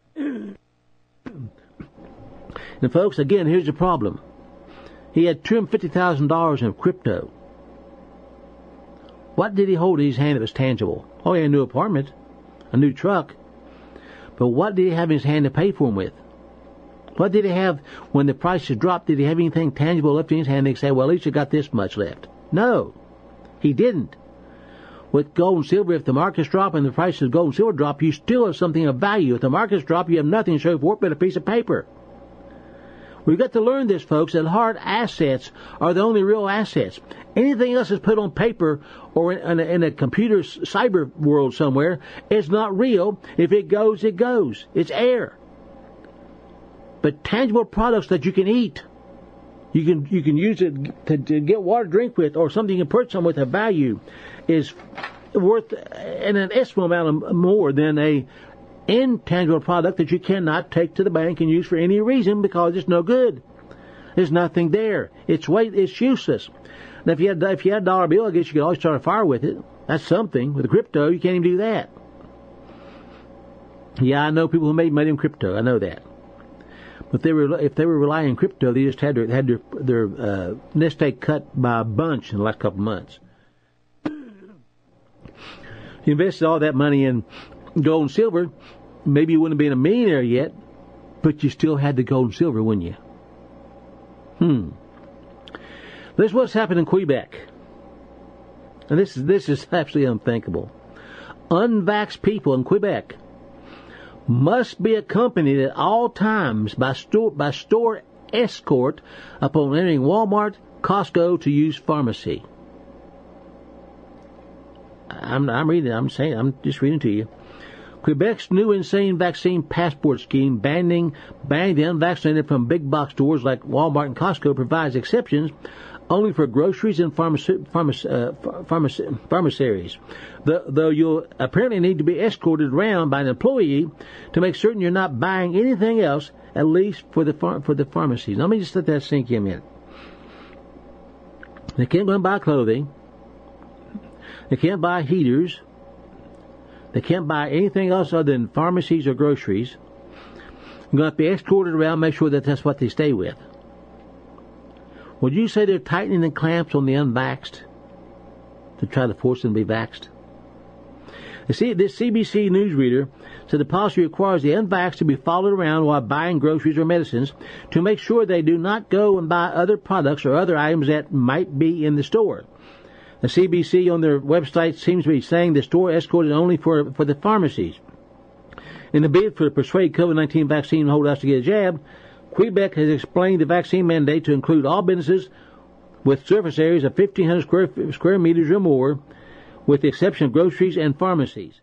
And folks, again, here's the problem. He had $250,000 in crypto. What did he hold in his hand that was tangible? Oh, he had a new apartment, a new truck. But what did he have in his hand to pay for them with? What did he have when the prices dropped? Did he have anything tangible left in his hand? They say, well, at least he got this much left. No, he didn't. With gold and silver, if the markets drop and the prices of gold and silver drop, you still have something of value. If the markets drop, you have nothing to show for it but a piece of paper. We've got to learn this, folks, that hard assets are the only real assets. Anything else is put on paper or in a computer cyber world somewhere. It's not real. If it goes, it goes. It's air. But tangible products that you can eat, you can use it to get water to drink with, or something you can purchase with a value, is worth an estimable amount of more than a intangible product that you cannot take to the bank and use for any reason because it's no good. There's nothing there. It's useless. Now, if you had a dollar bill, I guess you could always start a fire with it. That's something. With the crypto, you can't even do that. Yeah, I know people who made money in crypto. I know that. But if they were relying on crypto, they just had their nest egg cut by a bunch in the last couple of months. You invested all that money in gold and silver, maybe you wouldn't have been a millionaire yet, but you still had the gold and silver, wouldn't you? This is what's happened in Quebec. And this is absolutely unthinkable. unvaxxed people in Quebec must be accompanied at all times by store escort upon entering Walmart, Costco to use pharmacy. I'm just reading to you. Quebec's new insane vaccine passport scheme banning the unvaccinated from big box stores like Walmart and Costco provides exceptions only for groceries and pharmacies. Though you'll apparently need to be escorted around by an employee to make certain you're not buying anything else, at least for the pharmacies. Let me just let that sink in a minute. They can't go and buy clothing. They can't buy heaters. They can't buy anything else other than pharmacies or groceries. You're going to have to be escorted around, make sure that that's what they stay with. Would you say they're tightening the clamps on the unvaxxed to try to force them to be vaxxed? You see, this CBC newsreader said the policy requires the unvaxxed to be followed around while buying groceries or medicines to make sure they do not go and buy other products or other items that might be in the store. The CBC on their website seems to be saying the store escort is only for the pharmacies. In the bid for the persuade COVID-19 vaccine holdouts to get a jab, Quebec has explained the vaccine mandate to include all businesses with surface areas of 1,500 square meters or more, with the exception of groceries and pharmacies.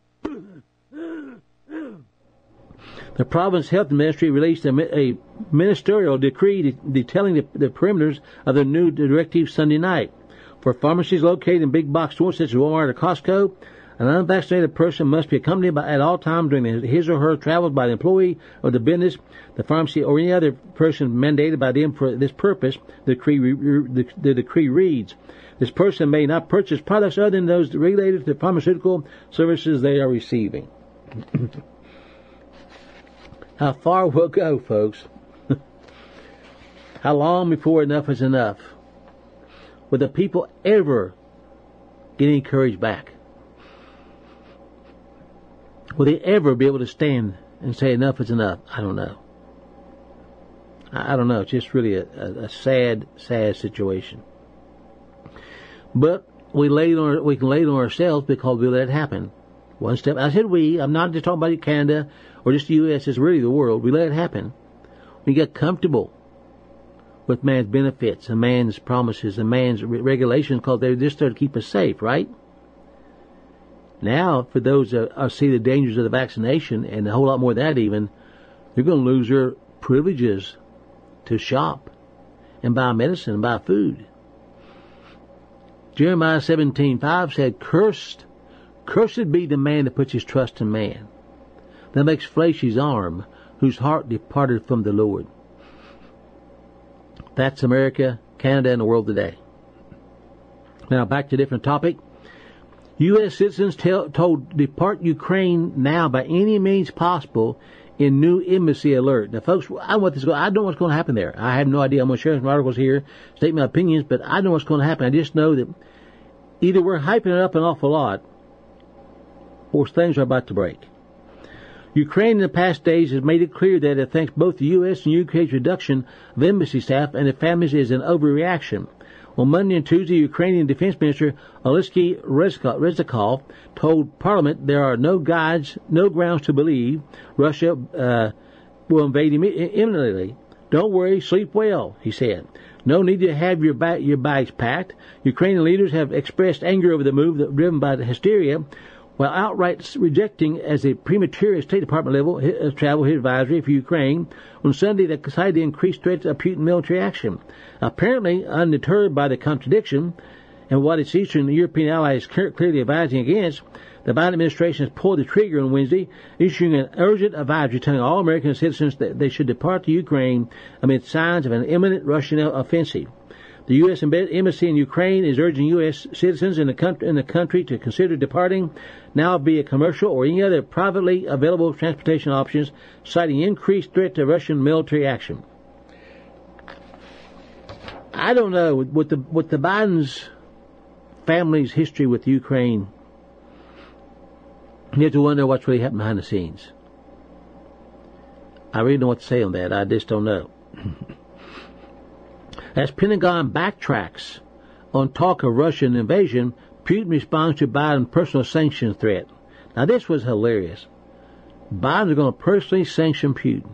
The province health ministry released a ministerial decree detailing the perimeters of the new directive Sunday night. For pharmacies located in big box stores such as Walmart or Costco, an unvaccinated person must be accompanied at all times during his or her travels by the employee of the business, the pharmacy, or any other person mandated by them for this purpose. The decree reads, this person may not purchase products other than those related to pharmaceutical services they are receiving. How far will go, folks? How long before enough is enough? Will the people ever get any courage back? Will they ever be able to stand and say enough is enough? I don't know. I don't know. It's just really a sad, sad situation. But we can lay it on ourselves because we let it happen. One step. I said we. I'm not just talking about Canada or just the U.S. It's really the world. We let it happen. We get comfortable with man's benefits and man's promises and man's regulations because they're just there to keep us safe, right? Now, for those that see the dangers of the vaccination, and a whole lot more than that even, they're going to lose their privileges to shop and buy medicine and buy food. Jeremiah 17:5 said, Cursed be the man that puts his trust in man, that makes flesh his arm, whose heart departed from the Lord. That's America, Canada, and the world today. Now, back to a different topic. U.S. citizens told depart Ukraine now by any means possible in new embassy alert. Now, folks, I don't know what's going to happen there. I have no idea. I'm going to share some articles here, state my opinions, but I don't know what's going to happen. I just know that either we're hyping it up an awful lot or things are about to break. Ukraine in the past days has made it clear that it thinks both the U.S. and UK's reduction of embassy staff and their families is an overreaction. On Monday and Tuesday, Ukrainian Defense Minister Oleksiy Reznikov told Parliament there are no grounds to believe Russia will invade imminently. Don't worry, sleep well, he said. No need to have your bags packed. Ukrainian leaders have expressed anger over the move driven by the hysteria, while outright rejecting as a premature State Department level travel advisory for Ukraine on Sunday that cited the increased threats of Putin military action. Apparently undeterred by the contradiction and what its Eastern European allies clearly advising against, the Biden administration has pulled the trigger on Wednesday, issuing an urgent advisory telling all American citizens that they should depart to Ukraine amid signs of an imminent Russian offensive. The U.S. Embassy in Ukraine is urging U.S. citizens in the country to consider departing now via commercial or any other privately available transportation options, citing increased threat to Russian military action. I don't know, with the Biden's family's history with Ukraine, you have to wonder what's really happening behind the scenes. I really don't know what to say on that. I just don't know. As Pentagon backtracks on talk of Russian invasion, Putin responds to Biden's personal sanctions threat. Now, this was hilarious. Biden's going to personally sanction Putin.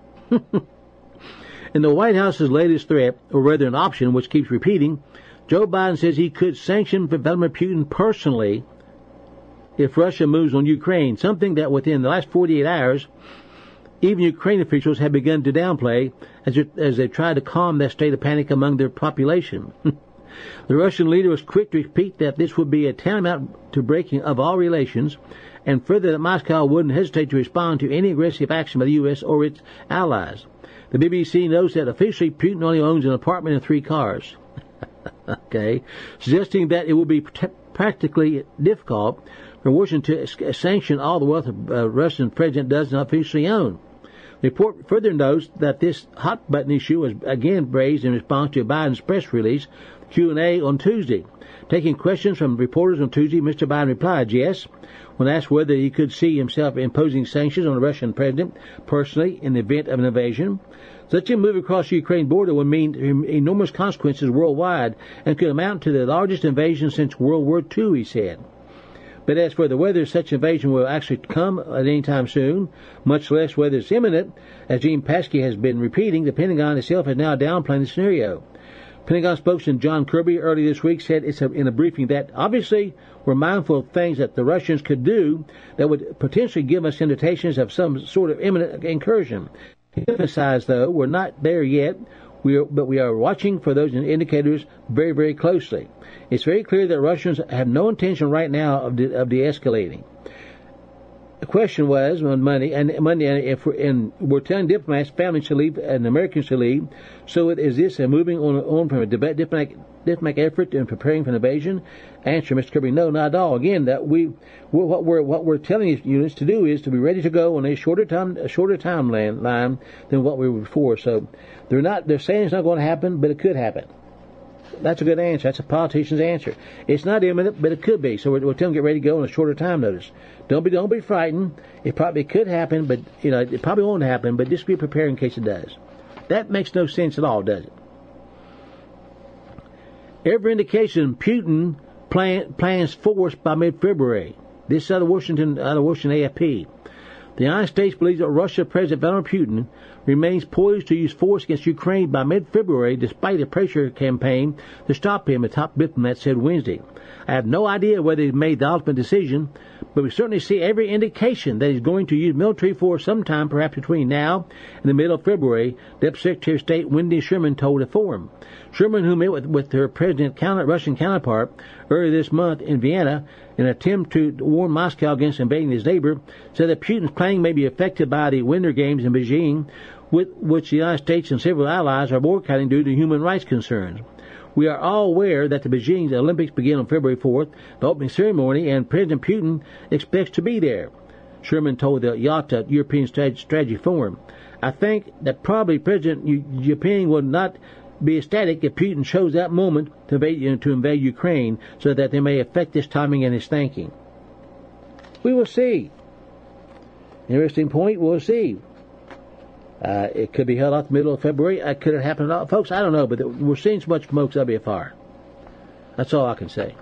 In the White House's latest threat, or rather an option which keeps repeating, Joe Biden says he could sanction Vladimir Putin personally if Russia moves on Ukraine, something that within the last 48 hours, even Ukrainian officials have begun to downplay as they try to calm that state of panic among their population. The Russian leader was quick to repeat that this would be a tantamount to breaking of all relations, and further that Moscow wouldn't hesitate to respond to any aggressive action by the U.S. or its allies. The BBC notes that officially Putin only owns an apartment and 3 cars. Okay, suggesting that it will be practically difficult for Washington to sanction all the wealth the Russian president does not officially own. The report further notes that this hot-button issue was again raised in response to Biden's press release, Q&A on Tuesday. Taking questions from reporters on Tuesday, Mr. Biden replied, yes, when asked whether he could see himself imposing sanctions on the Russian president personally in the event of an invasion. Such a move across the Ukraine border would mean enormous consequences worldwide and could amount to the largest invasion since World War II, he said. But as for whether such invasion will actually come at any time soon, much less whether it's imminent, as Gene Paskey has been repeating, the Pentagon itself has now downplayed the scenario. Pentagon spokesman John Kirby earlier this week said in a briefing that obviously we're mindful of things that the Russians could do that would potentially give us indications of some sort of imminent incursion. He emphasized, though, we're not there yet, but we are watching for those indicators very, very closely. It's very clear that Russians have no intention right now of de-escalating. The question was on Monday, and we're telling diplomats, families to leave, and Americans to leave. So is this a moving on from a diplomatic effort in preparing for an invasion? Answer, Mr. Kirby, no, not at all. Again, that what we're telling these units to do is to be ready to go on a shorter timeline than what we were before. So they're saying it's not going to happen, but it could happen. That's a good answer. That's a politician's answer. It's not imminent, but it could be. So we're telling them to get ready to go on a shorter time notice. Don't be frightened. It probably could happen, but it probably won't happen. But just be prepared in case it does. That makes no sense at all, does it? Every indication Putin plans force by mid-February. This out of Washington AFP. The United States believes that Russia President Vladimir Putin remains poised to use force against Ukraine by mid-February despite a pressure campaign to stop him, a top diplomat said Wednesday. I have no idea whether he's made the ultimate decision, but we certainly see every indication that he's going to use military force sometime perhaps between now and the middle of February, Deputy Secretary of State Wendy Sherman told a forum. Sherman, who met with her Russian counterpart earlier this month in Vienna in an attempt to warn Moscow against invading his neighbor, said that Putin's planning may be affected by the Winter Games in Beijing, which the United States and several allies are boycotting due to human rights concerns. We are all aware that the Beijing Olympics begin on February 4th, the opening ceremony, and President Putin expects to be there, Sherman told the Yalta European Strategy Forum. I think that probably President Jinping would not be ecstatic if Putin chose that moment to invade Ukraine, so that they may affect his timing and his thinking. We will see. Interesting point, we'll see. It could be held out the middle of February. Could it happen at all? Folks, I don't know, but we're seeing so much smoke, that'll be a fire. That's all I can say.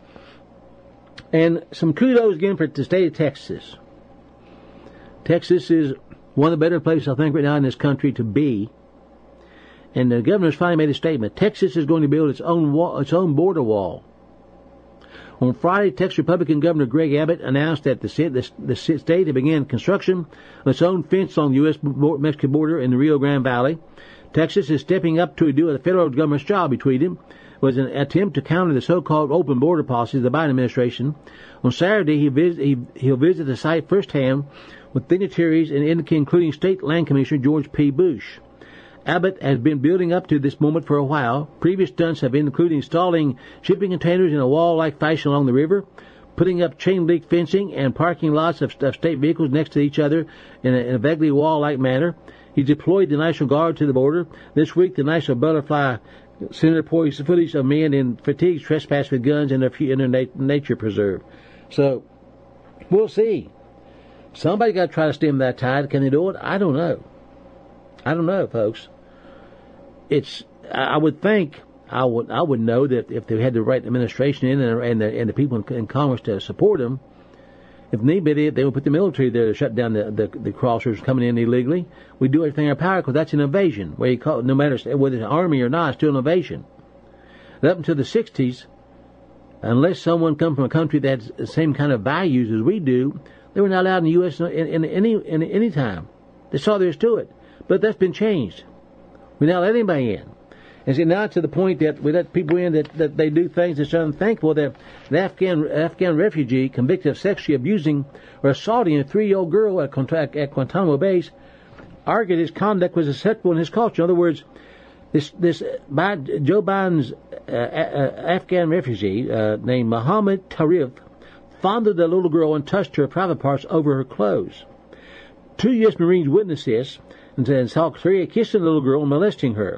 And some kudos again for the state of Texas. Texas is one of the better places, I think, right now in this country to be. And the governor's finally made a statement. Texas is going to build its own border wall. On Friday, Texas Republican Governor Greg Abbott announced that the state had begun construction of its own fence along the U.S.-Mexican border in the Rio Grande Valley. Texas is stepping up to do the federal government's job, he tweeted. It was an attempt to counter the so-called open border policy of the Biden administration. On Saturday, he'll visit the site firsthand with dignitaries, including State Land Commissioner George P. Bush. Abbott has been building up to this moment for a while. Previous stunts have included installing shipping containers in a wall-like fashion along the river, putting up chain-link fencing, and parking lots of state vehicles next to each other in a vaguely wall-like manner. He deployed the National Guard to the border. This week, the National Butterfly Center reports footage of men in fatigues trespass with guns in their nature preserve. So, we'll see. Somebody got to try to stem that tide. Can they do it? I don't know. I don't know, folks. I would think I would know that if they had the right administration in and the people in Congress to support them, If need be, they would put the military there to shut down the crossers coming in illegally. We do everything in our power because that's an invasion. Where you call it, no matter whether it's an army or not, it's still an invasion. And up until the 60s, unless someone come from a country that has the same kind of values as we do, they were not allowed in the U.S. in any time. They saw there's to it. But that's been changed. We now let anybody in. And see, now to the point that we let people in that they do things that's unthankful. That an Afghan refugee convicted of sexually abusing or assaulting a 3-year-old girl at Guantanamo Base argued his conduct was acceptable in his culture. In other words, Joe Biden's Afghan refugee named Mohammed Tarif fondled the little girl and touched her private parts over her clothes. 2 U.S. Marines witnessed this and saw Tarif kissing the little girl and molesting her.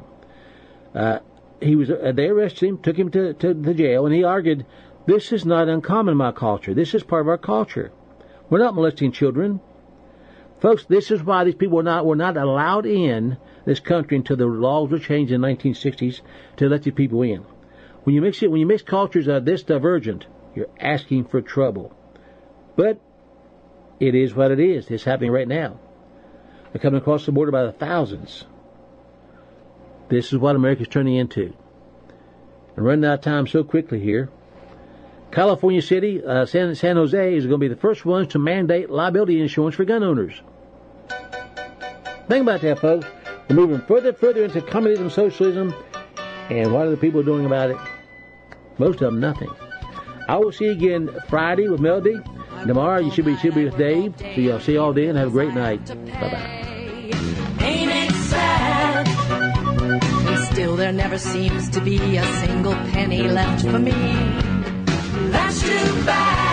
They arrested him, took him to the jail, and he argued, "This is not uncommon in my culture. This is part of our culture. We're not molesting children." Folks, this is why these people were not allowed in this country until the laws were changed in the 1960s to let these people in. When you mix cultures that are this divergent, you're asking for trouble. But it is what it is. It's happening right now. They're coming across the border by the thousands. This is what America's turning into. I'm running out of time so quickly here. California City, San Jose is going to be the first ones to mandate liability insurance for gun owners. Think about that, folks. We're moving further into communism, socialism, and what are the people doing about it? Most of them, nothing. I will see you again Friday with Melody. Tomorrow you should be with Dave. So I'll see you all then. Have a great night. Bye-bye. Ain't it sad? And still there never seems to be a single penny left for me. That's too bad.